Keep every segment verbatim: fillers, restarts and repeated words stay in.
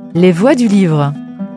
Les Voix du Livre.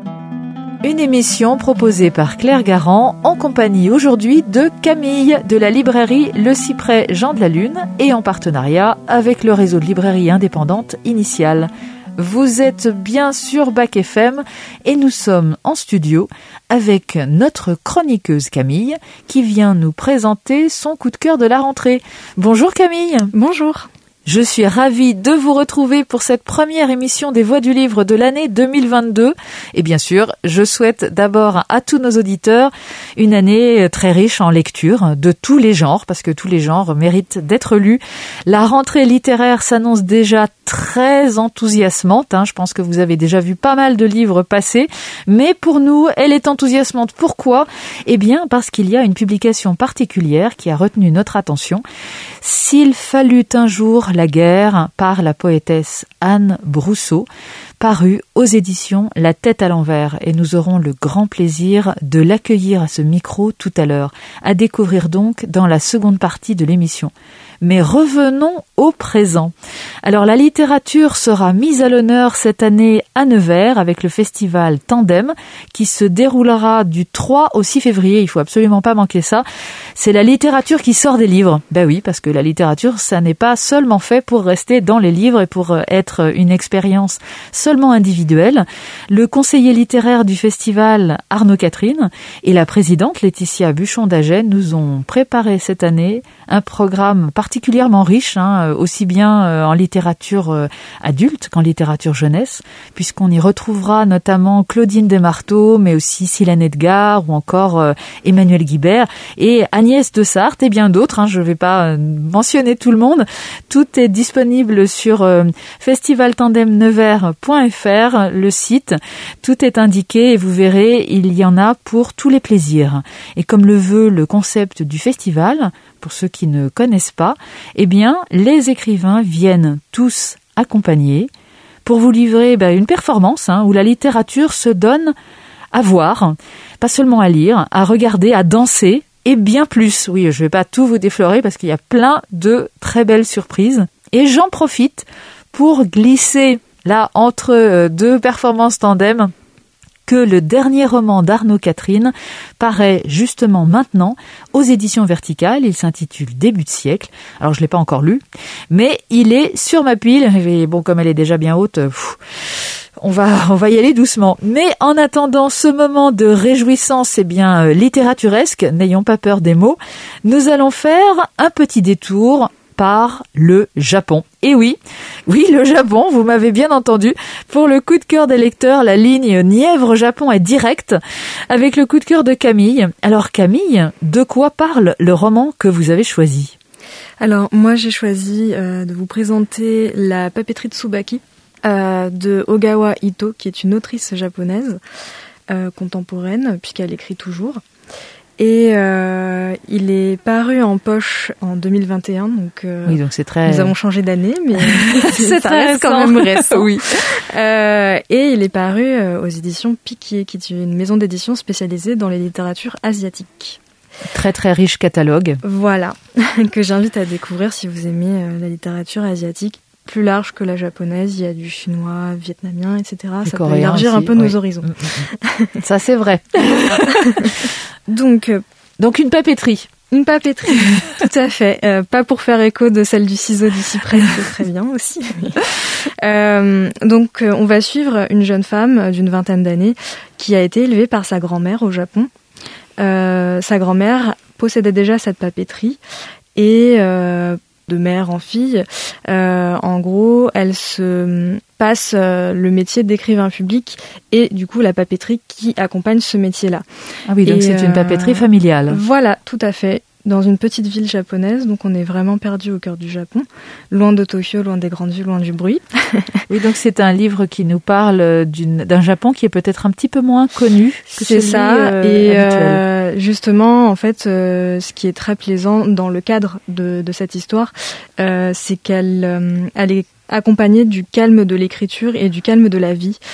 Une émission proposée par Claire Garand en compagnie aujourd'hui de Camille de la librairie Le Cyprès Jean de la Lune et en partenariat avec le réseau de librairies indépendantes Initial. Vous êtes bien sur Bac F M et nous sommes en studio avec notre chroniqueuse Camille qui vient nous présenter son coup de cœur de la rentrée. Bonjour Camille. Bonjour. Je suis ravie de vous retrouver pour cette première émission des Voix du Livre de l'année deux mille vingt-deux. Et bien sûr, je souhaite d'abord à tous nos auditeurs une année très riche en lecture de tous les genres, parce que tous les genres méritent d'être lus. La rentrée littéraire s'annonce déjà très enthousiasmante. Hein. Je pense que vous avez déjà vu pas mal de livres passer. Mais pour nous, elle est enthousiasmante. Pourquoi ? Eh bien, parce qu'il y a une publication particulière qui a retenu notre attention. S'il fallut un jour la guerre, par la poétesse Anne Brousseau, paru aux éditions La Tête à l'envers. Et nous aurons le grand plaisir de l'accueillir à ce micro tout à l'heure. À découvrir donc dans la seconde partie de l'émission. Mais revenons au présent. Alors la littérature sera mise à l'honneur cette année à Nevers avec le festival Tandem qui se déroulera du trois au six février. Il faut absolument pas manquer ça. C'est la littérature qui sort des livres. Ben oui, parce que la littérature, ça n'est pas seulement fait pour rester dans les livres et pour être une expérience seulement individuelle. Le conseiller littéraire du festival, Arnaud Catherine, et la présidente Laetitia Buchon-Dagen nous ont préparé cette année un programme particulièrement riche, hein, aussi bien en littérature adulte qu'en littérature jeunesse, puisqu'on y retrouvera notamment Claudine Desmarteaux, mais aussi Silène Edgar ou encore euh, Emmanuel Guibert et Agnès de Sarthe et bien d'autres. Hein, je ne vais pas mentionner tout le monde. Tout est disponible sur euh, festival tandem nevers point f r, le site. Tout est indiqué et vous verrez, il y en a pour tous les plaisirs. Et comme le veut le concept du festival, pour ceux qui ne connaissent pas, eh bien, les écrivains viennent tous accompagnés pour vous livrer ben, une performance hein, où la littérature se donne à voir, pas seulement à lire, à regarder, à danser et bien plus. Oui, je ne vais pas tout vous déflorer parce qu'il y a plein de très belles surprises. Et j'en profite pour glisser là entre deux performances tandem que le dernier roman d'Arnaud Catherine paraît justement maintenant aux éditions Verticales. Il s'intitule Début de siècle. Alors, je l'ai pas encore lu, mais il est sur ma pile. Et bon, comme elle est déjà bien haute, pff, on va, on va y aller doucement. Mais en attendant ce moment de réjouissance, eh bien, euh, littératuresque, n'ayons pas peur des mots, nous allons faire un petit détour par le Japon. Et oui, oui, le Japon, vous m'avez bien entendu. Pour le coup de cœur des lecteurs, la ligne Nièvre-Japon est directe avec le coup de cœur de Camille. Alors Camille, de quoi parle le roman que vous avez choisi ? Alors moi j'ai choisi euh, de vous présenter La papeterie de Tsubaki euh, de Ogawa Ito, qui est une autrice japonaise euh, contemporaine, puisqu'elle écrit toujours. Et euh, il est paru en poche en deux mille vingt et un, donc, euh, oui, donc c'est très... nous avons changé d'année, mais c'est ça très reste quand même récent. Oui. Euh, et il est paru euh, aux éditions Piquier, qui est une maison d'édition spécialisée dans les littératures asiatiques. Très très riche catalogue. Voilà, que j'invite à découvrir si vous aimez euh, la littérature asiatique. Plus large que la japonaise, il y a du chinois, vietnamien, et cetera. Ça peut élargir aussi un peu oui. nos horizons. Ça, c'est vrai. Donc, euh, Donc, une papeterie. Une papeterie, tout à fait. Euh, pas pour faire écho de celle du ciseau du cyprès, c'est très bien aussi. euh, donc, euh, on va suivre une jeune femme d'une vingtaine d'années qui a été élevée par sa grand-mère au Japon. Euh, sa grand-mère possédait déjà cette papeterie et... Euh, de mère en fille, euh, en gros, elle se passe euh, le métier d'écrivain public et du coup la papeterie qui accompagne ce métier-là. Ah oui, donc et c'est euh, une papeterie familiale. Voilà, tout à fait. Dans une petite ville japonaise, donc on est vraiment perdu au cœur du Japon, loin de Tokyo, loin des grandes villes, loin du bruit. Oui, donc c'est un livre qui nous parle d'une, d'un Japon qui est peut-être un petit peu moins connu que c'est celui ça. Euh, et habituel. Euh, justement, en fait, euh, ce qui est très plaisant dans le cadre de, de cette histoire, euh, c'est qu'elle euh, elle est accompagné du calme de l'écriture et du calme de la vie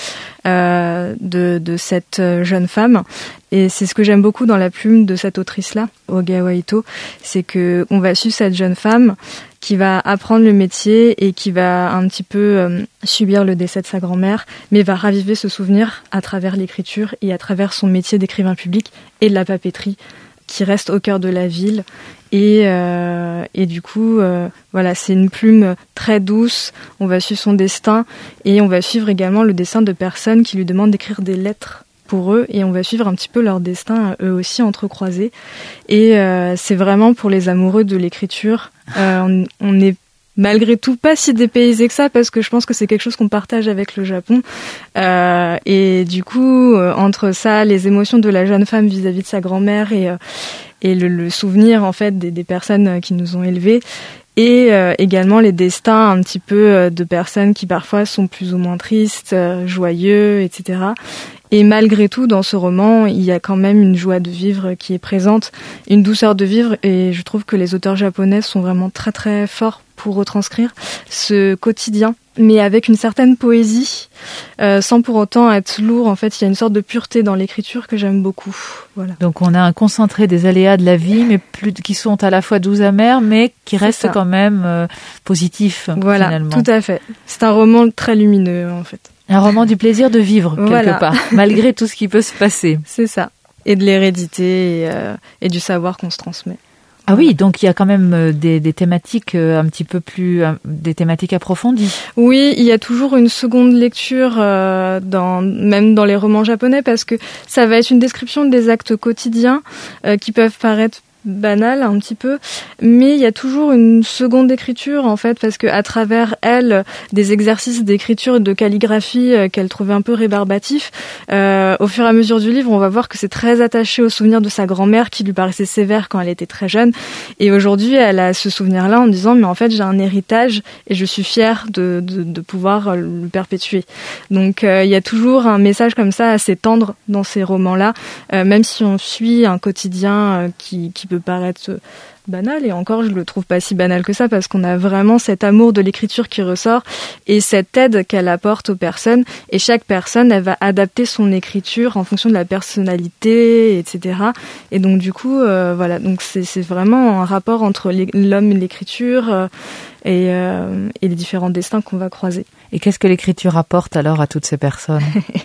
euh, de, de cette jeune femme. Et c'est ce que j'aime beaucoup dans la plume de cette autrice-là, Ogawa Ito, c'est que on va suivre cette jeune femme qui va apprendre le métier et qui va un petit peu euh, subir le décès de sa grand-mère, mais va raviver ce souvenir à travers l'écriture et à travers son métier d'écrivain public et de la papeterie qui reste au cœur de la ville. Et, euh, et du coup, euh, voilà, c'est une plume très douce. On va suivre son destin et on va suivre également le destin de personnes qui lui demandent d'écrire des lettres pour eux, et on va suivre un petit peu leur destin eux aussi entrecroisés. Et euh, c'est vraiment pour les amoureux de l'écriture. Euh, on, on est malgré tout pas si dépaysé que ça, parce que je pense que c'est quelque chose qu'on partage avec le Japon. Euh, et du coup, euh, entre ça, les émotions de la jeune femme vis-à-vis de sa grand-mère et, euh, et le, le souvenir en fait des, des personnes qui nous ont élevés, et euh, également les destins un petit peu euh, de personnes qui parfois sont plus ou moins tristes, euh, joyeux, et cetera. Et malgré tout, dans ce roman, il y a quand même une joie de vivre qui est présente, une douceur de vivre, et je trouve que les auteurs japonais sont vraiment très très forts pour retranscrire ce quotidien, mais avec une certaine poésie, euh, sans pour autant être lourd. En fait, il y a une sorte de pureté dans l'écriture que j'aime beaucoup. Voilà. Donc on a un concentré des aléas de la vie, mais plus qui sont à la fois doux amers, mais qui restent quand même euh, positifs. Voilà, finalement. Tout à fait. C'est un roman très lumineux, en fait. Un roman du plaisir de vivre, quelque voilà. part, malgré tout ce qui peut se passer. C'est ça. Et de l'hérédité et, euh, et du savoir qu'on se transmet. Ah oui, donc il y a quand même des, des thématiques un petit peu plus, des thématiques approfondies. Oui, il y a toujours une seconde lecture, euh, dans, même dans les romans japonais, parce que ça va être une description des actes quotidiens euh, qui peuvent paraître banal un petit peu, mais il y a toujours une seconde écriture en fait, parce que à travers elle, des exercices d'écriture et de calligraphie euh, qu'elle trouvait un peu rébarbatifs, euh, au fur et à mesure du livre, on va voir que c'est très attaché au souvenir de sa grand-mère qui lui paraissait sévère quand elle était très jeune, et aujourd'hui elle a ce souvenir-là en disant mais en fait j'ai un héritage et je suis fière de, de, de pouvoir le perpétuer. Donc euh, il y a toujours un message comme ça assez tendre dans ces romans-là, euh, même si on suit un quotidien euh, qui, qui peut paraître banal, et encore je le trouve pas si banal que ça, parce qu'on a vraiment cet amour de l'écriture qui ressort et cette aide qu'elle apporte aux personnes, et chaque personne elle va adapter son écriture en fonction de la personnalité, et cetera. Et donc du coup euh, voilà, donc c'est, c'est vraiment un rapport entre les, l'homme et l'écriture euh, et, euh, et les différents destins qu'on va croiser. Et qu'est-ce que l'écriture apporte alors à toutes ces personnes?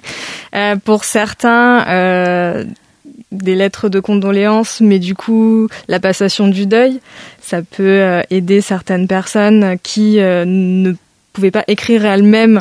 euh, Pour certains euh, des lettres de condoléances, mais du coup la passation du deuil, ça peut euh, aider certaines personnes qui euh, ne pouvaient pas écrire elles-mêmes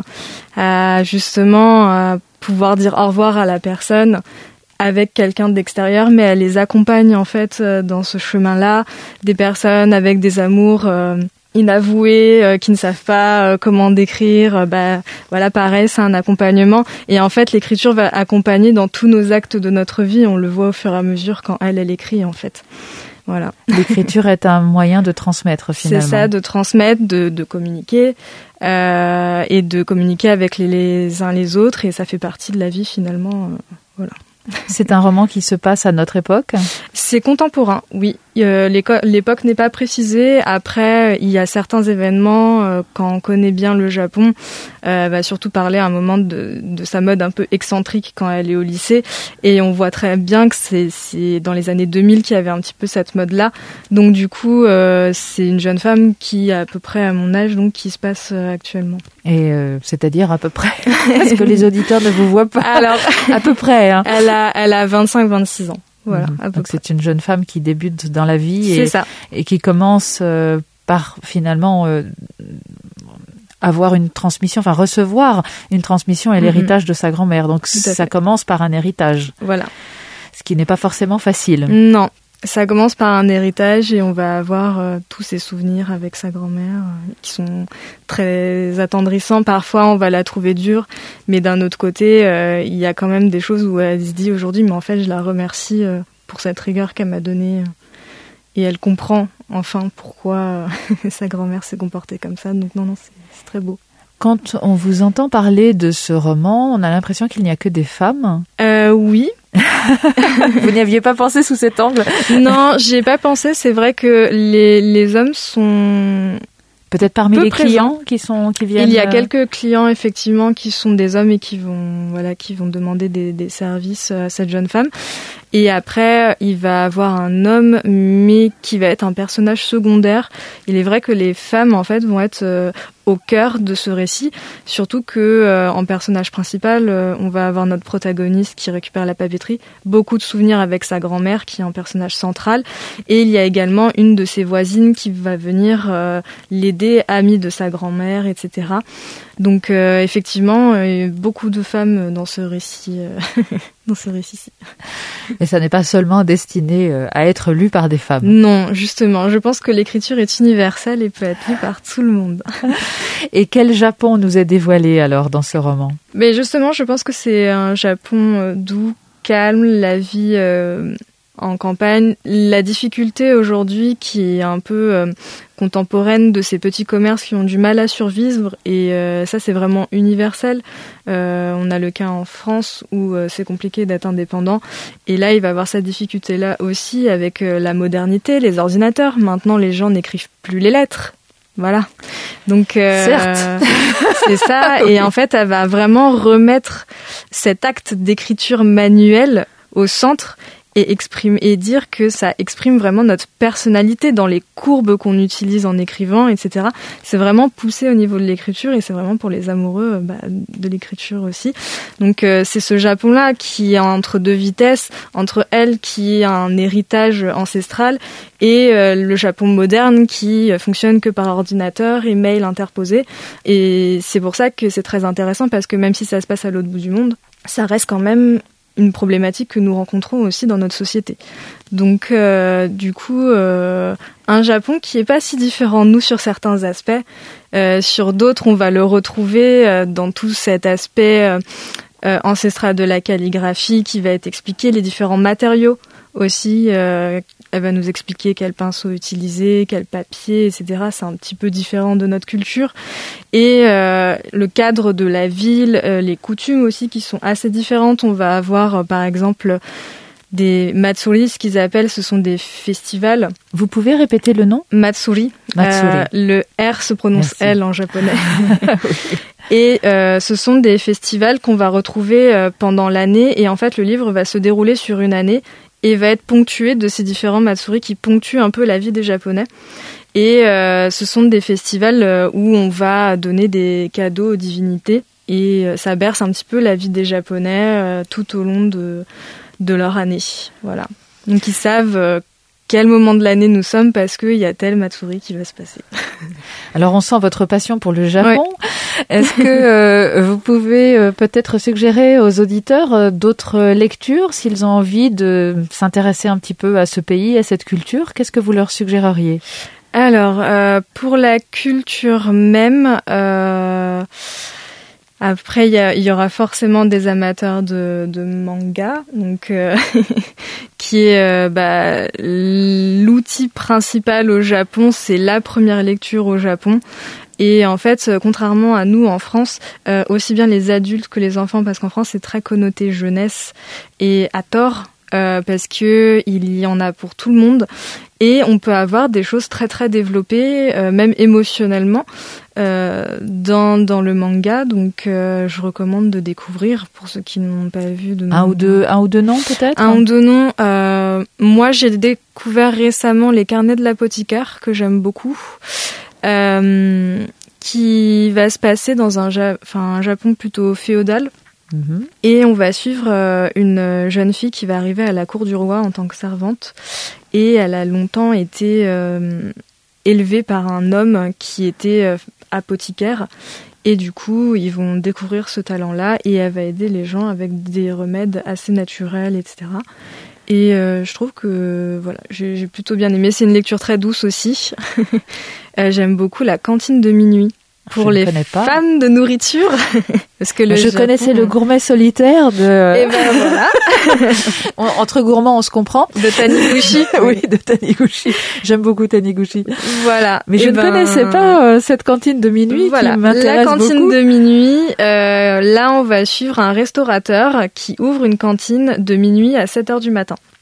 à justement à pouvoir dire au revoir à la personne avec quelqu'un d'extérieur, mais elle les accompagne en fait euh, dans ce chemin-là. Des personnes avec des amours euh, inavoués, euh, qui ne savent pas euh, comment décrire, euh, bah voilà, pareil, c'est un accompagnement, et en fait l'écriture va accompagner dans tous nos actes de notre vie, on le voit au fur et à mesure quand elle elle écrit en fait. Voilà. L'écriture est un moyen de transmettre finalement. C'est ça, de transmettre, de, de communiquer euh, et de communiquer avec les, les uns les autres, et ça fait partie de la vie finalement. Euh, voilà. C'est un roman qui se passe à notre époque? C'est contemporain, oui. Euh, l'époque n'est pas précisée. Après, il y a certains événements, euh, quand on connaît bien le Japon, euh, va surtout parler à un moment de, de sa mode un peu excentrique quand elle est au lycée. Et on voit très bien que c'est, c'est dans les années deux mille qu'il y avait un petit peu cette mode-là. Donc du coup, euh, c'est une jeune femme qui a à peu près à mon âge, donc qui se passe euh, actuellement. Et euh, c'est-à-dire à peu près, parce que les auditeurs ne vous voient pas. Alors, à peu près. Hein. Elle a, elle a vingt-cinq vingt-six ans. Voilà. Mmh. Donc c'est une jeune femme qui débute dans la vie et, ça. et qui commence euh, par finalement euh, avoir une transmission, enfin recevoir une transmission et mmh. l'héritage de sa grand-mère. Donc ça fait. Commence par un héritage. Voilà. Ce qui n'est pas forcément facile. Non. Ça commence par un héritage et on va avoir euh, tous ces souvenirs avec sa grand-mère euh, qui sont très attendrissants. Parfois, on va la trouver dure, mais d'un autre côté, euh, il y a quand même des choses où elle se dit aujourd'hui, mais en fait, je la remercie euh, pour cette rigueur qu'elle m'a donnée. Euh, et elle comprend enfin pourquoi euh, sa grand-mère s'est comportée comme ça. Donc non, non, c'est, c'est très beau. Quand on vous entend parler de ce roman, on a l'impression qu'il n'y a que des femmes. Euh, oui. Vous n'y aviez pas pensé sous cet angle? Non, j'y ai pas pensé. C'est vrai que les, les hommes sont Peut-être parmi peu les présent. clients qui sont qui viennent. Il y a quelques clients effectivement qui sont des hommes et qui vont voilà qui vont demander des, des services à cette jeune femme. Et après, il va avoir un homme, mais qui va être un personnage secondaire. Il est vrai que les femmes, en fait, vont être euh, au cœur de ce récit, surtout que euh, en personnage principal, euh, on va avoir notre protagoniste qui récupère la papeterie, beaucoup de souvenirs avec sa grand-mère, qui est un personnage central, et il y a également une de ses voisines qui va venir euh, l'aider, amie de sa grand-mère, et cetera. Donc euh, effectivement, il y a beaucoup de femmes dans ce récit, euh, dans ce récit-ci. Et ça n'est pas seulement destiné euh, à être lu par des femmes. Non, justement, je pense que l'écriture est universelle et peut être lue par tout le monde. Et quel Japon nous est dévoilé alors dans ce roman ? Mais justement, je pense que c'est un Japon euh, doux, calme, la vie euh, en campagne, la difficulté aujourd'hui qui est un peu euh, contemporaine de ces petits commerces qui ont du mal à survivre, et euh, ça c'est vraiment universel. Euh, on a le cas en France où euh, c'est compliqué d'être indépendant, et là il va avoir cette difficulté là aussi avec euh, la modernité, les ordinateurs. Maintenant les gens n'écrivent plus les lettres. Voilà. Donc euh, certes, c'est ça. Et en fait, elle va vraiment remettre cet acte d'écriture manuelle au centre et exprime et dire que ça exprime vraiment notre personnalité dans les courbes qu'on utilise en écrivant, et cetera. C'est vraiment poussé au niveau de l'écriture, et c'est vraiment pour les amoureux bah, de l'écriture aussi. Donc euh, c'est ce Japon-là qui est entre deux vitesses, entre elle qui a un héritage ancestral et euh, le Japon moderne qui fonctionne que par ordinateur et mail interposé. Et c'est pour ça que c'est très intéressant, parce que même si ça se passe à l'autre bout du monde, ça reste quand même une problématique que nous rencontrons aussi dans notre société. Donc, euh, du coup, euh, un Japon qui est pas si différent de nous sur certains aspects. Euh, sur d'autres, on va le retrouver euh, dans tout cet aspect euh, euh, ancestral de la calligraphie qui va être expliqué, les différents matériaux aussi. Euh, elle va nous expliquer quel pinceau utiliser, quel papier, et cetera. C'est un petit peu différent de notre culture. Et euh, le cadre de la ville, euh, les coutumes aussi qui sont assez différentes. On va avoir, euh, par exemple, des matsuri, ce qu'ils appellent, ce sont des festivals. Vous pouvez répéter le nom ? Matsuri. Matsuri. Euh, le R se prononce Merci. L en japonais. Oui. Et euh, ce sont des festivals qu'on va retrouver euh, pendant l'année. Et en fait, le livre va se dérouler sur une année et va être ponctué de ces différents matsuri qui ponctuent un peu la vie des Japonais. Et euh, ce sont des festivals où on va donner des cadeaux aux divinités, et ça berce un petit peu la vie des Japonais euh, tout au long de, de leur année. Voilà. Donc ils savent euh, quel moment de l'année nous sommes, parce qu'il y a tel matsuri qui va se passer. Alors on sent votre passion pour le Japon. Ouais. Est-ce que euh, vous pouvez euh, peut-être suggérer aux auditeurs euh, d'autres lectures s'ils ont envie de s'intéresser un petit peu à ce pays, à cette culture ? Qu'est-ce que vous leur suggéreriez ? Alors, euh, pour la culture même, euh, après, il y, y aura forcément des amateurs de, de manga, donc euh, qui est euh, bah, l'outil principal au Japon. C'est la première lecture au Japon. Et en fait, contrairement à nous en France, euh, aussi bien les adultes que les enfants, parce qu'en France c'est très connoté jeunesse, et à tort, euh, parce que il y en a pour tout le monde, et on peut avoir des choses très très développées, euh, même émotionnellement, euh, dans dans le manga. Donc, euh, je recommande de découvrir pour ceux qui n'ont pas vu de un ou deux un ou deux noms peut-être. Un ou deux noms. Euh, moi, j'ai découvert récemment Les Carnets de l'apothicaire, que j'aime beaucoup. Euh, qui va se passer dans un, ja- enfin, un Japon plutôt féodal. Mmh. Et on va suivre euh, une jeune fille qui va arriver à la cour du roi en tant que servante. Et elle a longtemps été euh, élevée par un homme qui était euh, apothicaire. Et du coup, ils vont découvrir ce talent-là, et elle va aider les gens avec des remèdes assez naturels, et cetera. Et euh, je trouve que voilà, j'ai, j'ai plutôt bien aimé. C'est une lecture très douce aussi. euh, j'aime beaucoup La cantine de minuit pour les fans de nourriture. Parce que le je Japon, connaissais le gourmet solitaire de. Et ben voilà. Entre gourmands, on se comprend. De Taniguchi. Oui, de Taniguchi. J'aime beaucoup Taniguchi. Voilà. Mais je et ne ben... connaissais pas euh, cette cantine de minuit voilà. qui m'intéresse beaucoup. La cantine de minuit. Euh, là, on va suivre un restaurateur qui ouvre une cantine de minuit à sept heures du matin.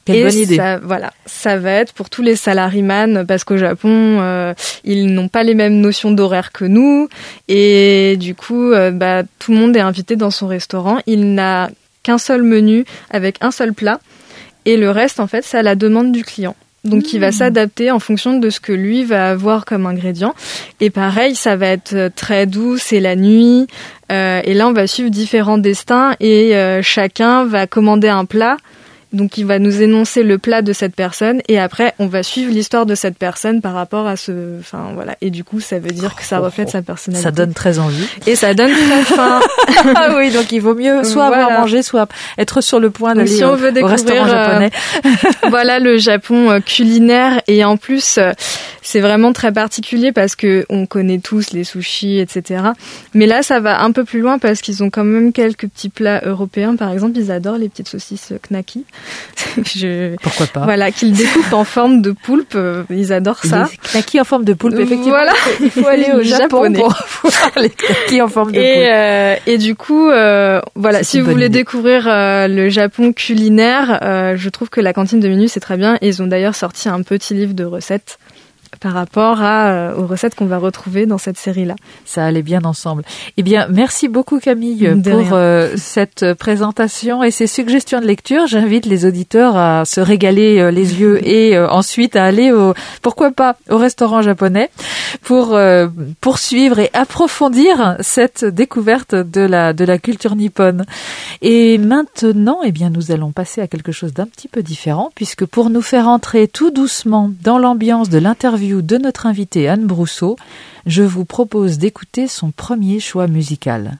Quelle et bonne idée. Ça, voilà, ça va être pour tous les salaryman parce qu'au Japon, euh, ils n'ont pas les mêmes notions d'horaire que nous et du coup, euh, bah, tout le monde est invité dans son restaurant. Il n'a qu'un seul menu avec un seul plat et le reste, en fait, c'est à la demande du client. Donc, mmh. il va s'adapter en fonction de ce que lui va avoir comme ingrédient. Et pareil, ça va être très doux, c'est la nuit. Euh, et là, on va suivre différents destins et euh, chacun va commander un plat. Donc, il va nous énoncer le plat de cette personne et après, on va suivre l'histoire de cette personne par rapport à ce... Enfin, voilà. Et du coup, ça veut dire que ça reflète sa personnalité. Ça donne très envie. Et ça donne très faim. Ah oui, donc il vaut mieux soit voilà. avoir mangé, soit être sur le point d'aller si on veut au, au restaurant japonais. Euh, voilà, le Japon culinaire. Et en plus, c'est vraiment très particulier parce que on connaît tous les sushis, et cetera. Mais là, ça va un peu plus loin parce qu'ils ont quand même quelques petits plats européens. Par exemple, ils adorent les petites saucisses knaki. Je... Pourquoi pas. Voilà, qu'ils découpent en forme de poulpe. Ils adorent ça. Les knaki en forme de poulpe, effectivement. Voilà. Il faut aller au Japon pour voir les knaki en forme de et, poulpe. Euh, et du coup, euh, voilà, c'est si vous voulez idée. découvrir euh, le Japon culinaire, euh, je trouve que la cantine de minuit, c'est très bien. Et ils ont d'ailleurs sorti un petit livre de recettes par rapport à, euh, aux recettes qu'on va retrouver dans cette série-là. Ça allait bien ensemble. Eh bien, merci beaucoup Camille de pour euh, cette présentation et ces suggestions de lecture. J'invite les auditeurs à se régaler euh, les yeux et euh, ensuite à aller au, pourquoi pas, au restaurant japonais pour euh, poursuivre et approfondir cette découverte de la de la culture nippone. Et maintenant, eh bien, nous allons passer à quelque chose d'un petit peu différent puisque pour nous faire entrer tout doucement dans l'ambiance de l'interview de notre invitée Anne Brousseau, je vous propose d'écouter son premier choix musical.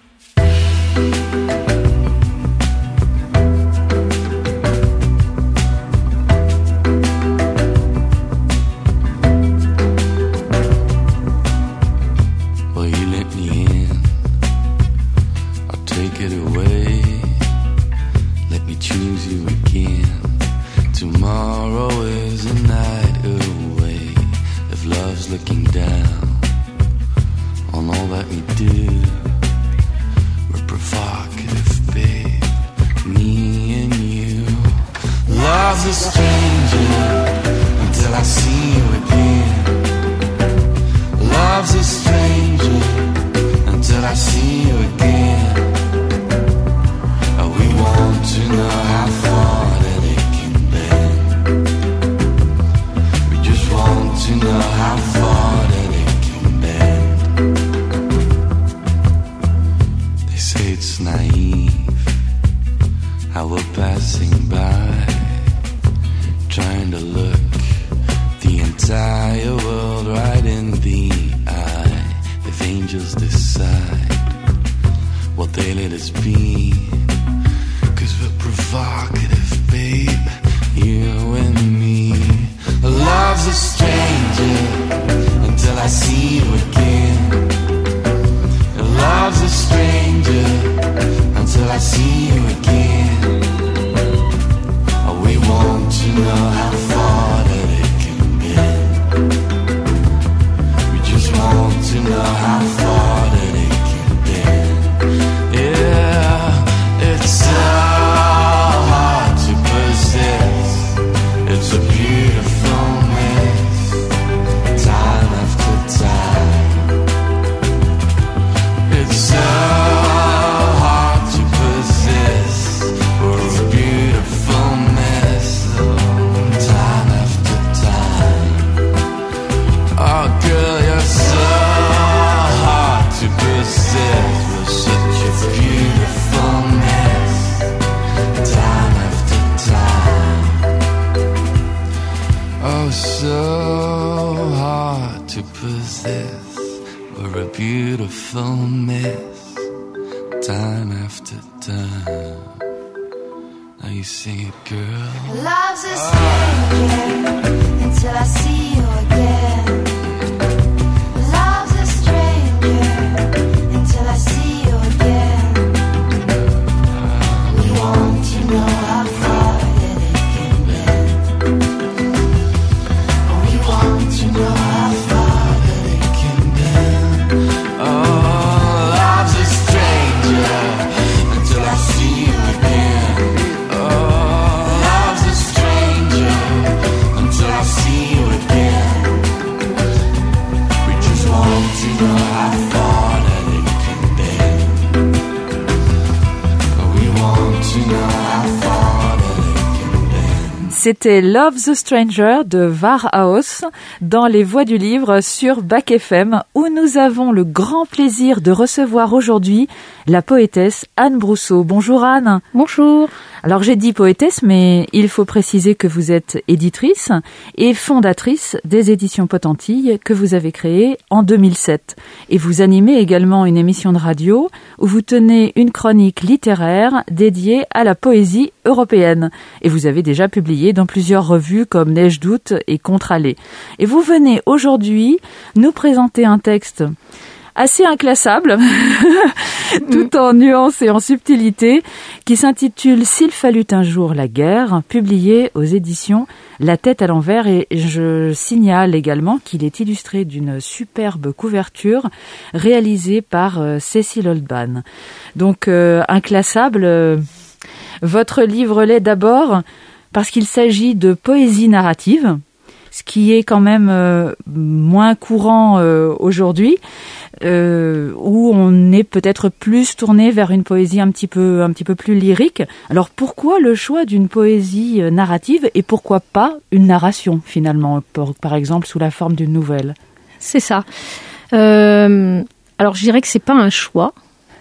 Well, you let me in, I'll take it away, let me choose you again. Tomorrow is a night away. If love's looking down on all that we do, we're provocative, babe, me and you. Love's a stranger until I see you again. Love's a stranger until I see you again. Oh, we want to know how far that it can bend. We just want to know how far that it can bend. They say it's naive how we're passing by, trying to look the entire world right in the eye. If angels decide what they let us be, 'cause we're provocative, babe, you and me. Love's a stranger until I see you again. Love's a stranger until I see you again. Oh, we want to know how far that it can bend. We just want to know how far that it can bend. Yeah, it's so hard to possess. It's a beautiful mess, time after time. It's so hard to possess. We're a beautiful mess, time after time. Oh girl, you're so hard to possess. We're such a beautiful mess, time after time. Oh, so hard to possess. We're a beautiful mess, time after time. Now you sing it, girl. Love's a stranger until I see you again. Love's a stranger until I see you again. We want to know how far that it can bend. We want to know how far that it can bend. Oh, love's a stranger until I see you again. Oh, love's a stranger C'était Love the Stranger de Warhaus dans les voix du livre sur Bac F M, où nous avons le grand plaisir de recevoir aujourd'hui la poétesse Anne Brousseau. Bonjour Anne. Bonjour. Alors j'ai dit poétesse, mais il faut préciser que vous êtes éditrice et fondatrice des éditions Potentille que vous avez créées en deux mille sept. Et vous animez également une émission de radio où vous tenez une chronique littéraire dédiée à la poésie européenne. Et vous avez déjà publié dans plusieurs revues comme Neige d'août et Contre-allée. Et vous venez aujourd'hui nous présenter un texte assez inclassable, tout en nuances et en subtilité, qui s'intitule « S'il fallut un jour la guerre », publié aux éditions La Tête à l'envers. Et je signale également qu'il est illustré d'une superbe couverture réalisée par euh, Cécile Oldban. Donc, euh, inclassable, euh, votre livre l'est d'abord parce qu'il s'agit de poésie narrative, ce qui est quand même euh, moins courant euh, aujourd'hui, euh, où on est peut-être plus tourné vers une poésie un petit peu, un petit peu plus lyrique. Alors pourquoi le choix d'une poésie narrative et pourquoi pas une narration finalement, par, par exemple sous la forme d'une nouvelle ? C'est ça. Euh, alors je dirais que c'est pas un choix.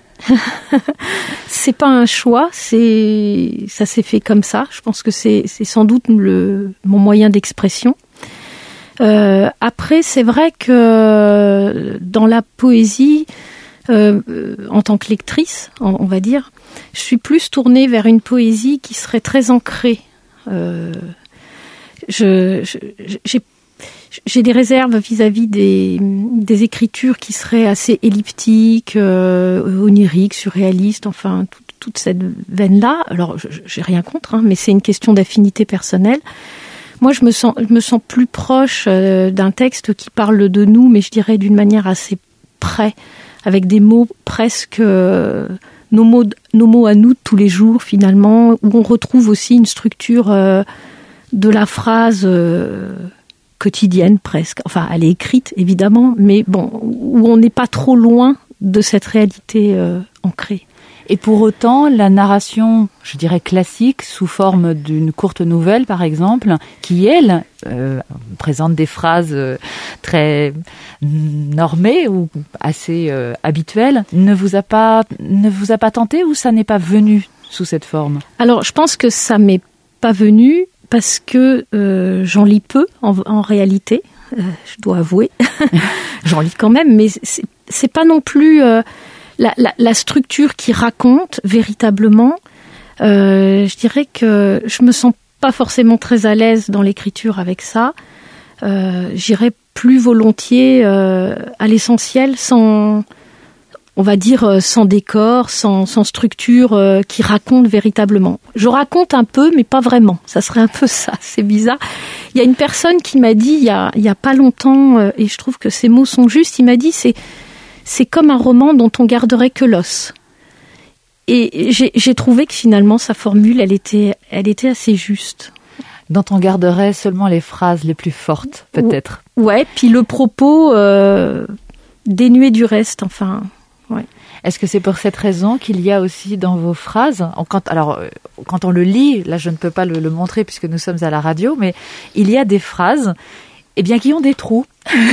C'est pas un choix, c'est ça s'est fait comme ça. Je pense que c'est c'est sans doute le mon moyen d'expression. Euh, après, c'est vrai que dans la poésie, euh, en tant que lectrice, on, on va dire, je suis plus tournée vers une poésie qui serait très ancrée. Euh, je, je, j'ai, j'ai des réserves vis-à-vis des, des écritures qui seraient assez elliptiques, euh, oniriques, surréalistes, enfin toute, toute cette veine-là. Alors, je, j'ai rien contre, hein, mais c'est une question d'affinité personnelle. Moi, je me sens, je me sens plus proche euh, d'un texte qui parle de nous, mais je dirais d'une manière assez près, avec des mots presque euh, nos mots, nos mots à nous de tous les jours finalement, où on retrouve aussi une structure euh, de la phrase euh, quotidienne presque. Enfin, elle est écrite évidemment, mais bon, où on n'est pas trop loin de cette réalité euh, ancrée. Et pour autant, la narration, je dirais classique, sous forme d'une courte nouvelle, par exemple, qui, elle, euh, présente des phrases très normées ou assez euh, habituelles, ne vous a pas, ne vous a pas tenté ou ça n'est pas venu sous cette forme ? Alors, je pense que ça m'est pas venu parce que euh, j'en lis peu, en, en réalité, euh, je dois avouer. J'en lis quand même, mais c'est, c'est pas non plus... Euh, La, la, la structure qui raconte véritablement, euh, je dirais que je me sens pas forcément très à l'aise dans l'écriture avec ça. Euh, j'irais plus volontiers euh, à l'essentiel, sans, on va dire, sans décor, sans, sans structure euh, qui raconte véritablement. Je raconte un peu, mais pas vraiment. Ça serait un peu ça. C'est bizarre. Il y a une personne qui m'a dit il y a, il y a pas longtemps, euh, et je trouve que ces mots sont justes. Il m'a dit c'est C'est comme un roman dont on garderait que l'os. Et j'ai, j'ai trouvé que finalement, sa formule, elle était, elle était assez juste. Dont on garderait seulement les phrases les plus fortes, peut-être. Ouais, puis le propos euh, dénué du reste, enfin, ouais. Est-ce que c'est pour cette raison qu'il y a aussi dans vos phrases, quand, alors, quand on le lit, là je ne peux pas le, le montrer puisque nous sommes à la radio, mais il y a des phrases eh bien, qui ont des trous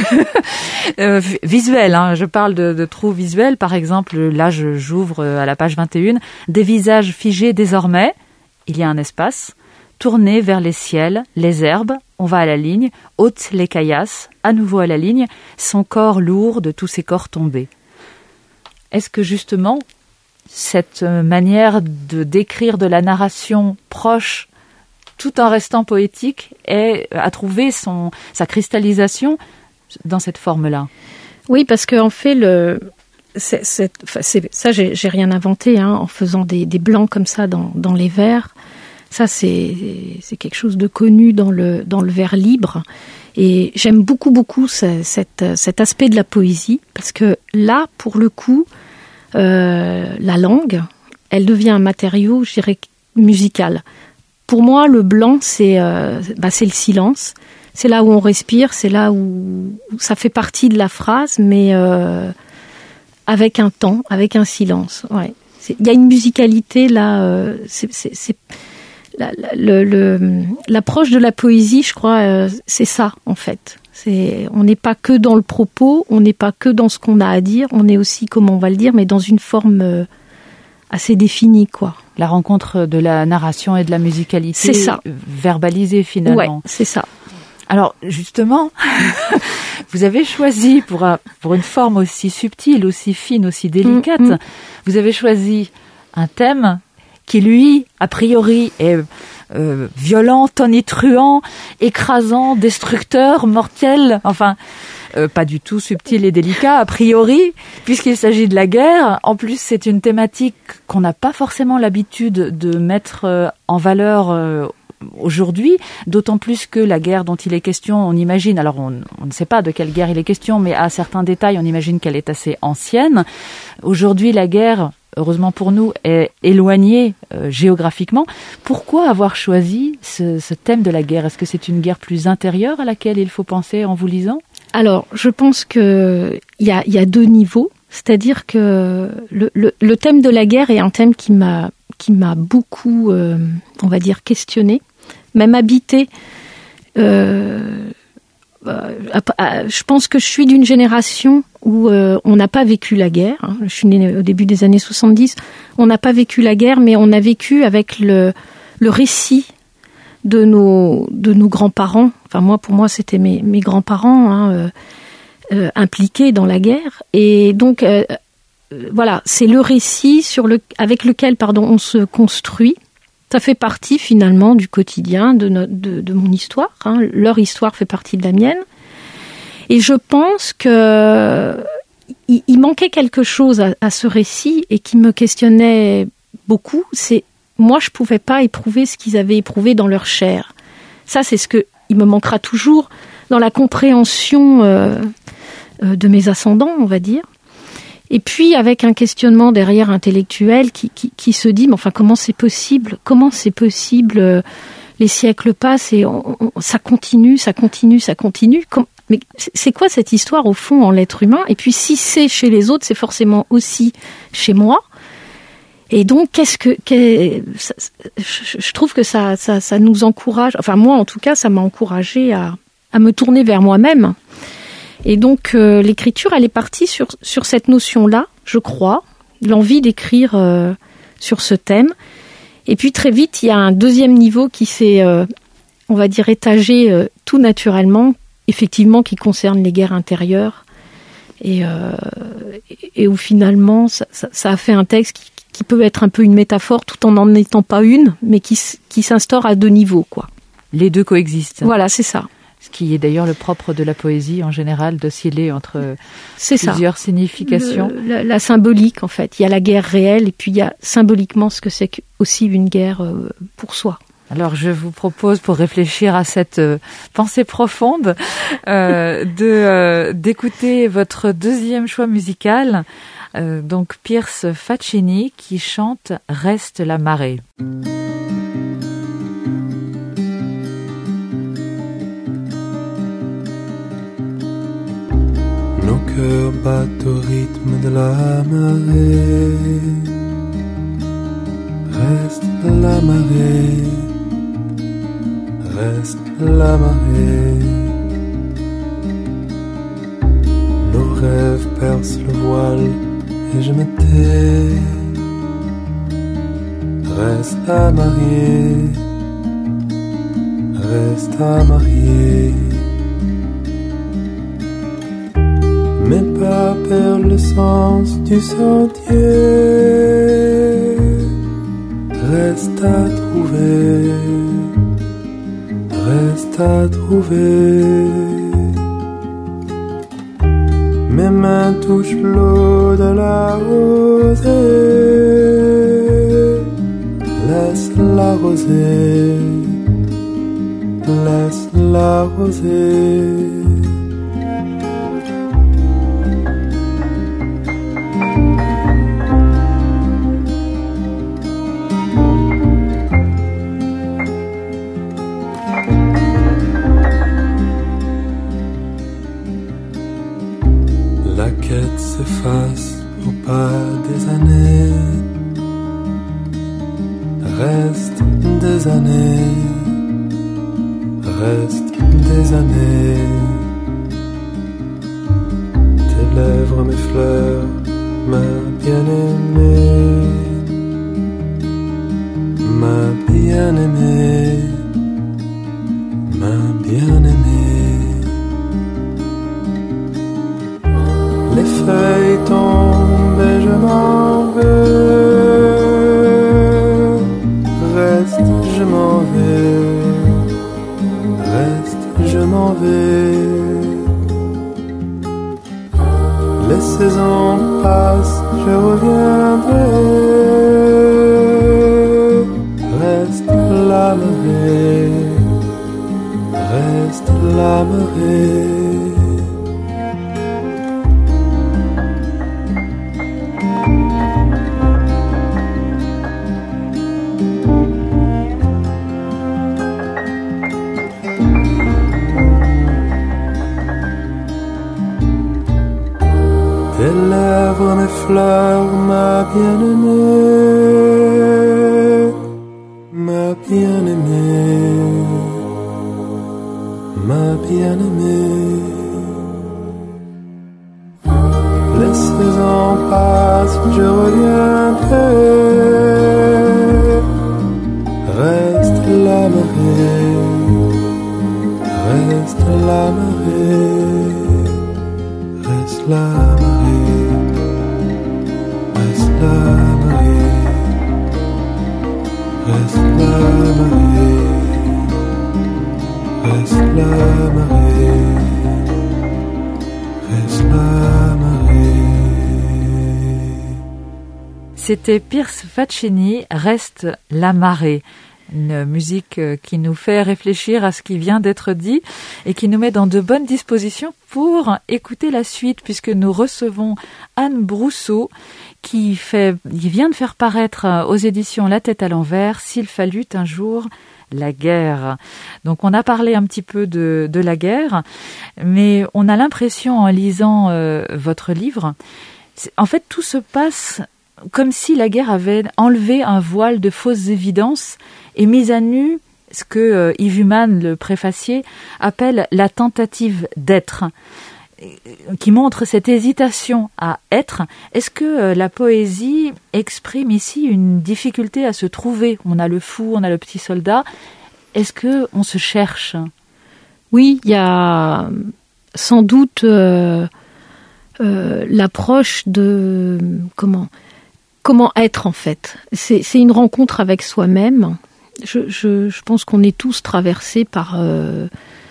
euh, visuels. Hein. Je parle de, de trous visuels, par exemple. Là, je, j'ouvre à la page vingt et un. Des visages figés désormais. Il y a un espace. Tourné vers les ciels, les herbes. On va à la ligne. Ôte les caillasses. À nouveau à la ligne. Son corps lourd de tous ses corps tombés. Est-ce que justement, cette manière de décrire de la narration proche, tout en restant poétique, et a trouvé son, sa cristallisation dans cette forme-là? Oui, parce qu'en fait, le, c'est, c'est, c'est, ça, j'ai, j'ai rien inventé, hein, en faisant des, des blancs comme ça dans, dans les vers. Ça, c'est, c'est quelque chose de connu dans le, dans le vers libre. Et j'aime beaucoup, beaucoup ce, cet, cet aspect de la poésie, parce que là, pour le coup, euh, la langue, elle devient un matériau, je dirais, musical. Pour moi, le blanc, c'est, euh, bah, c'est le silence. C'est là où on respire, c'est là où, où ça fait partie de la phrase, mais euh, avec un temps, avec un silence. Ouais. Il y a une musicalité là. Euh, c'est, c'est, c'est, la, la, le, le, l'approche de la poésie, je crois, euh, c'est ça en fait. C'est, on n'est pas que dans le propos, on n'est pas que dans ce qu'on a à dire, on est aussi, comment on va le dire, mais dans une forme euh, assez définie, quoi. La rencontre de la narration et de la musicalité, c'est ça. Verbalisée finalement. Ouais, c'est ça. Alors justement, vous avez choisi pour un, pour une forme aussi subtile, aussi fine, aussi délicate, mmh, mmh. vous avez choisi un thème qui lui, a priori, est euh, violent, tonitruant, écrasant, destructeur, mortel, enfin, euh, pas du tout subtil et délicat, a priori, puisqu'il s'agit de la guerre. En plus, c'est une thématique qu'on n'a pas forcément l'habitude de mettre euh, en valeur euh, aujourd'hui, d'autant plus que la guerre dont il est question, on imagine, alors on, on ne sait pas de quelle guerre il est question, mais à certains détails, on imagine qu'elle est assez ancienne. Aujourd'hui, la guerre, heureusement pour nous, est éloignée euh, géographiquement. Pourquoi avoir choisi ce, ce thème de la guerre ? Est-ce que c'est une guerre plus intérieure à laquelle il faut penser en vous lisant ? Alors, je pense qu'il y a, y a deux niveaux, c'est-à-dire que le, le, le thème de la guerre est un thème qui m'a, qui m'a beaucoup, euh, on va dire, questionné, même habité. Euh, euh, je pense que je suis d'une génération où euh, on n'a pas vécu la guerre. Hein. Je suis née au début des années soixante-dix. On n'a pas vécu la guerre, mais on a vécu avec le, le récit de nos, de nos grands-parents. Enfin, moi, pour moi, c'était mes, mes grands-parents hein, euh, euh, impliqués dans la guerre. Et donc, euh, euh, voilà, c'est le récit sur le, avec lequel pardon, on se construit. Ça fait partie finalement du quotidien de, no, de, de mon histoire. Hein. Leur histoire fait partie de la mienne. Et je pense que il, il manquait quelque chose à, à ce récit et qui me questionnait beaucoup. C'est moi, je pouvais pas éprouver ce qu'ils avaient éprouvé dans leur chair. Ça, c'est ce que il me manquera toujours dans la compréhension euh, euh, de mes ascendants, on va dire. Et puis avec un questionnement derrière intellectuel qui, qui, qui se dit, mais enfin comment c'est possible ? Comment c'est possible ? Les siècles passent et on, on, ça continue, ça continue, ça continue. Comme, mais c'est quoi cette histoire au fond en l'être humain ? Et puis si c'est chez les autres, c'est forcément aussi chez moi. Et donc qu'est-ce que, qu'est, ça, je, je trouve que ça, ça, ça nous encourage. Enfin moi en tout cas, ça m'a encouragée à, à me tourner vers moi-même. Et donc euh, l'écriture, elle est partie sur sur cette notion-là, je crois, l'envie d'écrire euh, sur ce thème. Et puis très vite, il y a un deuxième niveau qui s'est, euh, on va dire, étagé euh, tout naturellement, effectivement, qui concerne les guerres intérieures, et euh, et où finalement, ça, ça, ça a fait un texte qui, qui peut être un peu une métaphore, tout en n'en étant pas une, mais qui qui s'instaure à deux niveaux, quoi. Les deux coexistent. Voilà, c'est ça. Ce qui est d'ailleurs le propre de la poésie en général, d'osciller entre c'est plusieurs ça. significations. Le, la, la symbolique, en fait. Il y a la guerre réelle et puis il y a symboliquement ce que c'est aussi une guerre euh, pour soi. Alors je vous propose, pour réfléchir à cette euh, pensée profonde, euh, de euh, d'écouter votre deuxième choix musical, euh, donc Pierce Faccini qui chante « Reste la marée ». Nos cœurs battent au rythme de la marée. Reste la marée, reste la marée. Nos rêves percent le voile et je me tais. Reste à marier, reste à marier. Mes pas perdent le sens du sentier. Reste à trouver, reste à trouver. Mes mains touchent l'eau de la rosée. Laisse-la rosée, laisse-la rosée. La quête s'efface au pas des années. Reste des des années, restent des années. Tes lèvres, mes fleurs, ma bien-aimée, ma bien-aimée, ma bien-aimée. Les feuilles tombent et je m'en vais. Reste, je m'en vais. Reste, je m'en vais. Les saisons passent, je reviendrai. Reste la marée. Reste la marée. Tes lèvres, mes fleurs, ma bien-aimée, ma bien-aimée, ma bien-aimée. Les saisons passent, je reviendrai. Reste la marée, reste la marée, reste la marée. Reste la marée, reste la marée, reste la marée, reste la marée. C'était Pierce Faccini, Reste la marée. Une musique qui nous fait réfléchir à ce qui vient d'être dit et qui nous met dans de bonnes dispositions pour écouter la suite, puisque nous recevons Anne Brousseau qui, fait, qui vient de faire paraître aux éditions La Tête à l'envers, S'il fallut un jour la guerre. Donc on a parlé un petit peu de, de la guerre, mais on a l'impression en lisant euh, votre livre, en fait tout se passe comme si la guerre avait enlevé un voile de fausses évidences et mis à nu ce que euh, Yves Humann, le préfacier, appelle la tentative d'être, qui montre cette hésitation à être. Est-ce que euh, la poésie exprime ici une difficulté à se trouver? On a le fou, on a le petit soldat. Est-ce que on se cherche? Oui, il y a sans doute euh, euh, l'approche de comment comment être en fait. C'est, c'est une rencontre avec soi-même. Je, je, je pense qu'on est tous traversés par euh,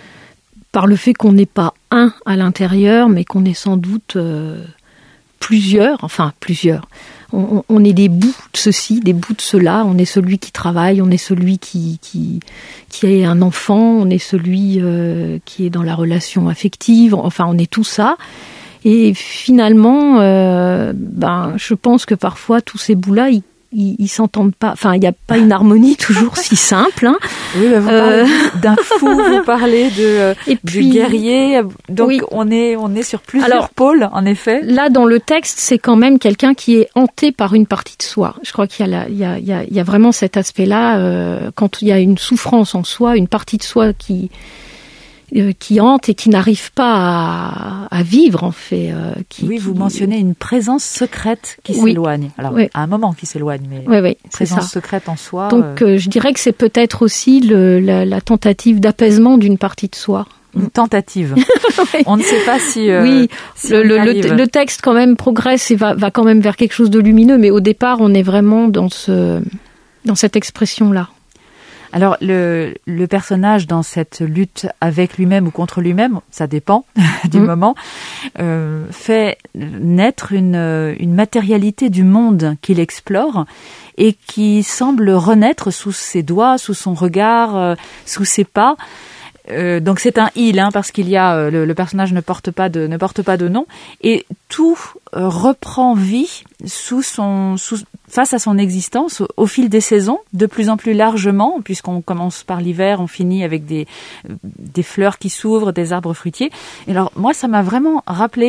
par le fait qu'on n'est pas un à l'intérieur, mais qu'on est sans doute euh, plusieurs, enfin plusieurs. On, on est des bouts de ceci, des bouts de cela. On est celui qui travaille, on est celui qui qui qui est un enfant, on est celui euh, qui est dans la relation affective. Enfin, on est tout ça. Et finalement, euh, ben, je pense que parfois tous ces bouts-là, ils Ils, ils s'entendent pas. Enfin, il n'y a pas une harmonie toujours si simple. Hein. Oui, bah vous parlez euh... d'un fou, vous parlez de et puis, du guerrier. Donc oui. on est on est sur plusieurs Alors, pôles, en effet. Là, dans le texte, c'est quand même quelqu'un qui est hanté par une partie de soi. Je crois qu'il y a la, il y a, il y a, il y a vraiment cet aspect-là euh, quand il y a une souffrance en soi, une partie de soi qui euh, qui hante et qui n'arrive pas à, à vivre en fait. Euh, qui, oui, vous qui... mentionnez une présence secrète qui oui. s'éloigne. Alors oui. à un moment qui s'éloigne, mais oui, oui, présence c'est ça. secrète en soi. Donc euh... euh, je dirais que c'est peut-être aussi le, la, la tentative d'apaisement d'une partie de soi. Une tentative. Oui. On ne sait pas si. Euh, oui, si le, le, le texte quand même progresse et va, va quand même vers quelque chose de lumineux, mais au départ, on est vraiment dans ce, dans cette expression-là. Alors, le, le personnage dans cette lutte avec lui-même ou contre lui-même, ça dépend du mmh. moment, euh, fait naître une, une matérialité du monde qu'il explore et qui semble renaître sous ses doigts, sous son regard, euh, sous ses pas. Euh, donc c'est un il, hein, parce qu'il y a euh, le, le personnage ne porte pas de ne porte pas de nom et tout euh, reprend vie sous son sous, face à son existence au, au fil des saisons, de plus en plus largement, puisqu'on commence par l'hiver, on finit avec des des fleurs qui s'ouvrent, des arbres fruitiers. Et alors moi ça m'a vraiment rappelé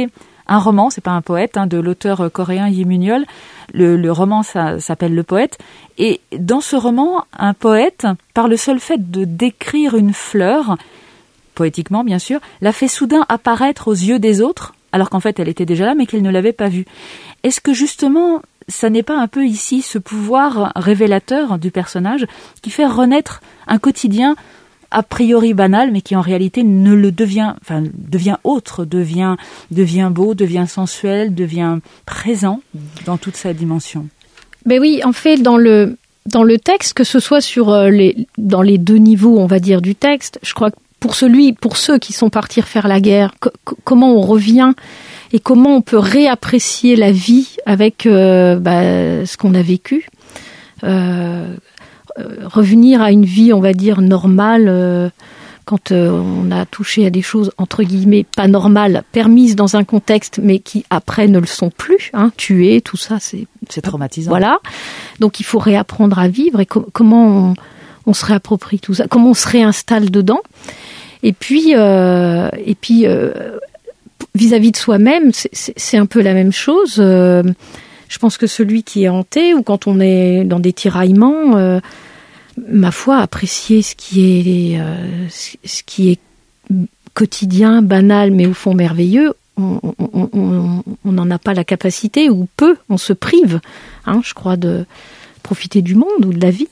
un roman, c'est pas un poète, hein, de l'auteur coréen Lee Mun-yeol. Le, le roman ça, s'appelle Le Poète. Et dans ce roman, un poète, par le seul fait de décrire une fleur, poétiquement bien sûr, l'a fait soudain apparaître aux yeux des autres, alors qu'en fait elle était déjà là, mais qu'ils ne l'avaient pas vue. Est-ce que justement, ça n'est pas un peu ici ce pouvoir révélateur du personnage qui fait renaître un quotidien a priori banal, mais qui en réalité ne le devient, enfin, devient autre, devient, devient beau, devient sensuel, devient présent dans toute sa dimension. Ben oui, en fait, dans le, dans le texte, que ce soit sur les, dans les deux niveaux, on va dire, du texte, je crois que pour celui, pour ceux qui sont partis faire la guerre, co- comment on revient et comment on peut réapprécier la vie avec euh, bah, ce qu'on a vécu. Euh, revenir à une vie, on va dire, normale, euh, quand euh, on a touché à des choses, entre guillemets, pas normales, permises dans un contexte, mais qui, après, ne le sont plus. Hein, tuer, tout ça, c'est... C'est traumatisant. Voilà. Donc, il faut réapprendre à vivre. Et co- comment on, on se réapproprie tout ça, comment on se réinstalle dedans. Et puis, euh, et puis euh, vis-à-vis de soi-même, c'est, c'est, c'est un peu la même chose. Euh, je pense que celui qui est hanté, ou quand on est dans des tiraillements, euh, ma foi, apprécier ce qui est, euh, ce qui est quotidien, banal, mais au fond merveilleux, on n'en a pas la capacité, ou peu, on se prive, hein, je crois, de profiter du monde ou de la vie.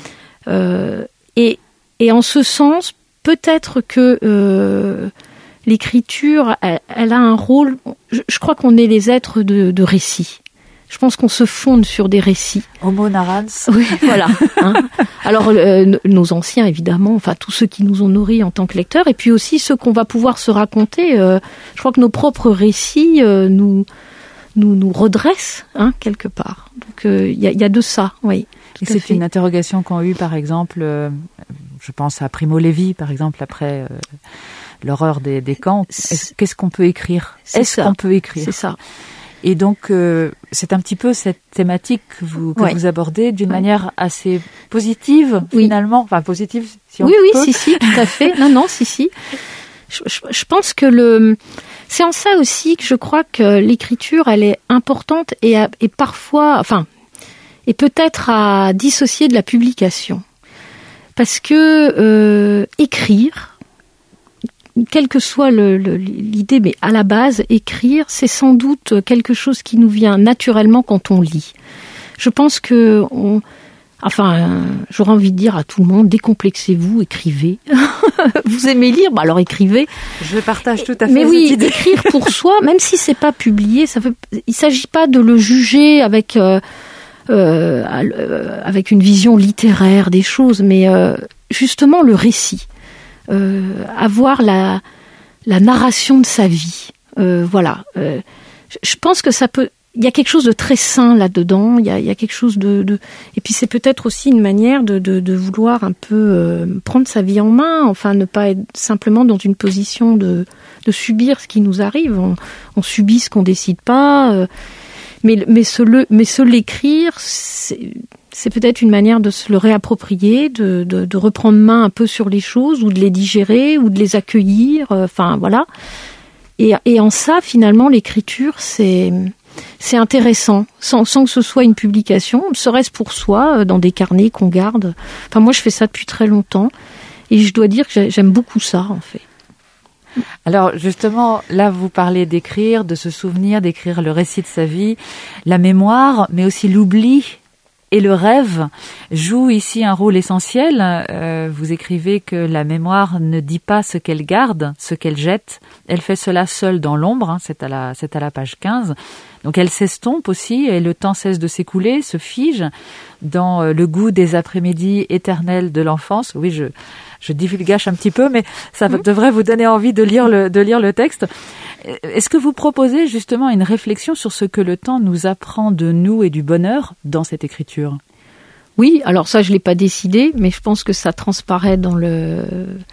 Euh, et, et en ce sens, peut-être que euh, l'écriture, elle, elle a un rôle. Je, je crois qu'on est les êtres de, de récits. Je pense qu'on se fonde sur des récits. Homo narrans. Oui, voilà. Hein. Alors, euh, nos anciens, évidemment, enfin, tous ceux qui nous ont nourris en tant que lecteurs, et puis aussi ceux qu'on va pouvoir se raconter. Euh, je crois que nos propres récits euh, nous, nous, nous redressent, hein, quelque part. Donc, il euh, y, y a de ça, oui. Et c'est fait. Une interrogation qu'ont eu, par exemple, euh, je pense à Primo Levi, par exemple, après euh, l'horreur des, des camps. Est-ce, qu'est-ce qu'on peut écrire ? C'est Est-ce ça. qu'on peut écrire ? C'est ça. Et donc, euh, c'est un petit peu cette thématique que vous, que ouais. vous abordez d'une ouais. manière assez positive, oui. finalement. Enfin, positive, si on oui, peut. Oui, oui, si, si, tout à fait. Non, non, si, si. Je, je, je pense que le... C'est en ça aussi que je crois que l'écriture, elle est importante et, à, et parfois... Enfin, et peut-être à dissocier de la publication. Parce que euh, écrire... Quelle que soit le, le, l'idée, mais à la base, écrire, c'est sans doute quelque chose qui nous vient naturellement quand on lit. Je pense que, on, enfin, j'aurais envie de dire à tout le monde, décomplexez-vous, écrivez. Vous aimez lire, bah alors écrivez. Je partage tout à fait mais cette oui, idée. Écrire pour soi, même si c'est pas publié, ça fait. Il s'agit pas de le juger avec euh, euh, avec une vision littéraire des choses, mais euh, justement le récit. Euh, avoir la, la narration de sa vie. Euh, voilà. Euh, je, je pense que ça peut... Il y a quelque chose de très sain là-dedans. Il y a, il y a quelque chose de, de... Et puis c'est peut-être aussi une manière de, de, de vouloir un peu euh, prendre sa vie en main. Enfin, ne pas être simplement dans une position de, de subir ce qui nous arrive. On, on subit ce qu'on décide pas. Euh, mais, mais, se le, mais se l'écrire, c'est... C'est peut-être une manière de se le réapproprier, de, de, de reprendre main un peu sur les choses, ou de les digérer, ou de les accueillir. Enfin, voilà. Et, et en ça, finalement, l'écriture, c'est, c'est intéressant, sans, sans que ce soit une publication, serait-ce pour soi, dans des carnets qu'on garde. Enfin, moi, je fais ça depuis très longtemps, et je dois dire que j'aime beaucoup ça, en fait. Alors justement, là vous parlez d'écrire, de se souvenir, d'écrire le récit de sa vie, la mémoire, mais aussi l'oubli. Et le rêve joue ici un rôle essentiel. Euh, vous écrivez que la mémoire ne dit pas ce qu'elle garde, ce qu'elle jette. Elle fait cela seule dans l'ombre, hein, c'est à la, c'est à la page quinze. Donc elle s'estompe aussi et le temps cesse de s'écouler, se fige dans le goût des après-midi éternels de l'enfance. Oui, je, je divulgage un petit peu, mais ça mmh. devrait vous donner envie de lire le, de lire le texte. Est-ce que vous proposez justement une réflexion sur ce que le temps nous apprend de nous et du bonheur dans cette écriture ? Oui, alors ça je l'ai pas décidé, mais je pense que ça transparaît dans le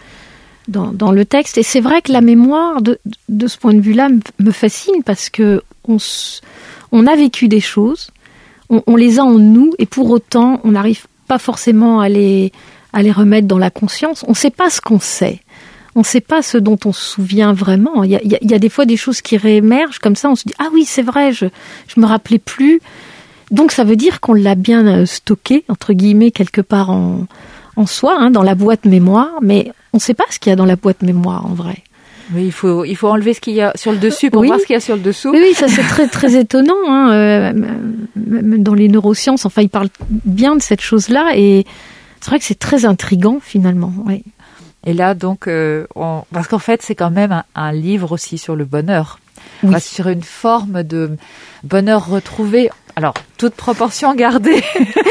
dans, dans le texte. Et c'est vrai que la mémoire, de, de ce point de vue-là, me fascine parce que on, on a vécu des choses, on, on les a en nous, et pour autant, on n'arrive pas forcément à les à les remettre dans la conscience. On ne sait pas ce qu'on sait. on ne sait pas ce dont on se souvient vraiment. Il y a, il y a, il y a des fois des choses qui réémergent comme ça, on se dit « Ah oui, c'est vrai, je ne me rappelais plus ». Donc ça veut dire qu'on l'a bien stocké, entre guillemets, quelque part en, en soi, hein, dans la boîte mémoire, mais on ne sait pas ce qu'il y a dans la boîte mémoire en vrai. Oui, il faut, il faut enlever ce qu'il y a sur le dessus pour oui. voir ce qu'il y a sur le dessous. Oui, oui, ça c'est très, très étonnant. Hein, euh, même dans les neurosciences, enfin, ils parlent bien de cette chose-là et c'est vrai que c'est très intriguant finalement. Oui. Et là, donc, euh, on... parce qu'en fait, c'est quand même un, un livre aussi sur le bonheur. Oui. Enfin, sur une forme de bonheur retrouvé. Alors, toute proportion gardée.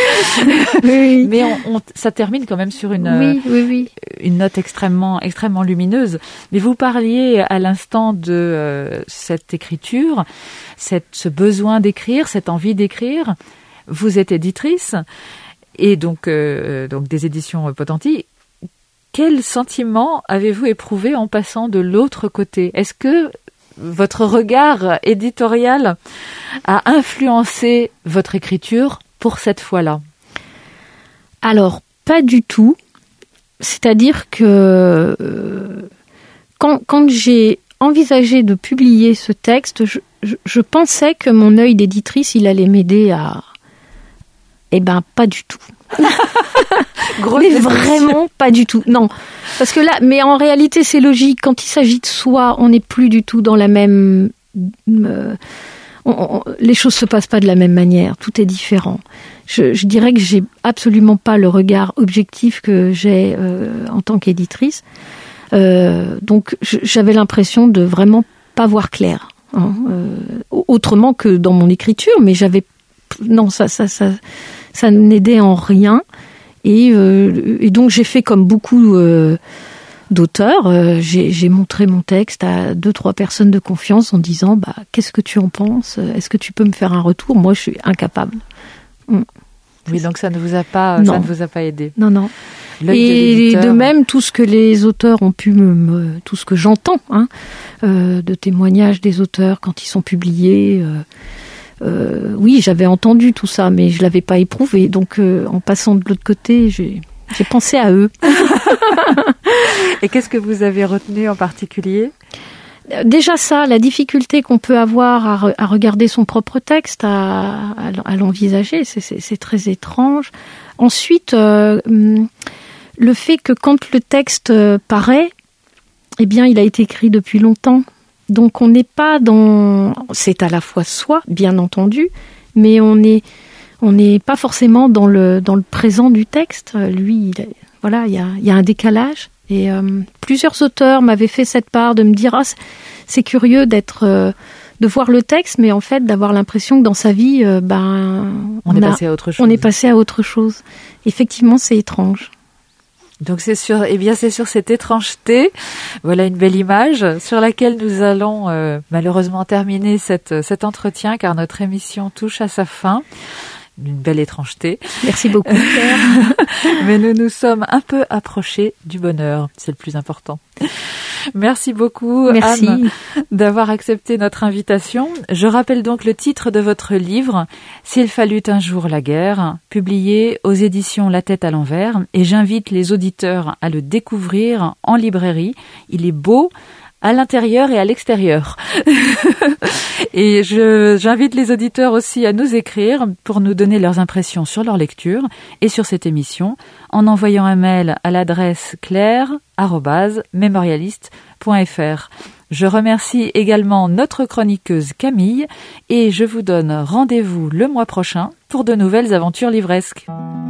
Oui. Mais on, on, ça termine quand même sur une, oui, oui, oui. une note extrêmement, extrêmement lumineuse. Mais vous parliez à l'instant de euh, cette écriture, cette, ce besoin d'écrire, cette envie d'écrire. Vous êtes éditrice et donc, euh, donc des éditions Potenti. Quel sentiment avez-vous éprouvé en passant de l'autre côté ? Est-ce que votre regard éditorial a influencé votre écriture pour cette fois-là ? Alors, pas du tout. C'est-à-dire que euh, quand, quand j'ai envisagé de publier ce texte, je, je, je pensais que mon œil d'éditrice, il allait m'aider à... Eh ben, pas du tout. Mais vraiment pas du tout. Non, parce que là, mais en réalité, c'est logique. Quand il s'agit de soi, on n'est plus du tout dans la même. Euh, on, on, les choses se passent pas de la même manière. Tout est différent. Je, je dirais que j'ai absolument pas le regard objectif que j'ai euh, en tant qu'éditrice. Euh, donc, j'avais l'impression de vraiment pas voir clair. Hein, euh, autrement que dans mon écriture, mais j'avais non, ça, ça, ça. Ça n'aidait en rien et, euh, et donc j'ai fait comme beaucoup euh, d'auteurs, euh, j'ai, j'ai montré mon texte à deux trois personnes de confiance en disant bah qu'est-ce que tu en penses, est-ce que tu peux me faire un retour ? Moi je suis incapable. Mm. Oui, donc ça ne vous a pas, non. ça ne vous a pas aidé. Non non. L'œil et de, de même tout ce que les auteurs ont pu me, me tout ce que j'entends hein, euh, de témoignages des auteurs quand ils sont publiés. Euh, Euh, oui, j'avais entendu tout ça, mais je l'avais pas éprouvé. Donc, euh, en passant de l'autre côté, j'ai, j'ai pensé à eux. Et qu'est-ce que vous avez retenu en particulier ? Déjà ça, la difficulté qu'on peut avoir à, re, à regarder son propre texte, à, à, à l'envisager, c'est, c'est, c'est très étrange. Ensuite, euh, le fait que quand le texte paraît, eh bien, il a été écrit depuis longtemps. Donc on n'est pas dans... C'est à la fois soi, bien entendu, mais on est on n'est pas forcément dans le dans le présent du texte. Lui, il, voilà, il y a il y a un décalage. Et euh, plusieurs auteurs m'avaient fait cette part de me dire ah c'est curieux d'être euh, de voir le texte, mais en fait d'avoir l'impression que dans sa vie, euh, ben on, on est a, passé à autre chose. On est passé à autre chose. Effectivement, c'est étrange. Donc c'est sur, eh bien c'est sur cette étrangeté, voilà une belle image sur laquelle nous allons euh, malheureusement terminer cette, cet entretien car notre émission touche à sa fin. Une belle étrangeté. Merci beaucoup. Mais nous nous sommes un peu approchés du bonheur, c'est le plus important. Merci beaucoup Merci. Anne d'avoir accepté notre invitation. Je rappelle donc le titre de votre livre, S'il fallut un jour la guerre, publié aux éditions La Tête à l'envers, et j'invite les auditeurs à le découvrir en librairie. Il est beau à l'intérieur et à l'extérieur. Et je, j'invite les auditeurs aussi à nous écrire pour nous donner leurs impressions sur leur lecture et sur cette émission en envoyant un mail à l'adresse claire arobase mémorialiste point f r. Je remercie également notre chroniqueuse Camille et je vous donne rendez-vous le mois prochain pour de nouvelles aventures livresques.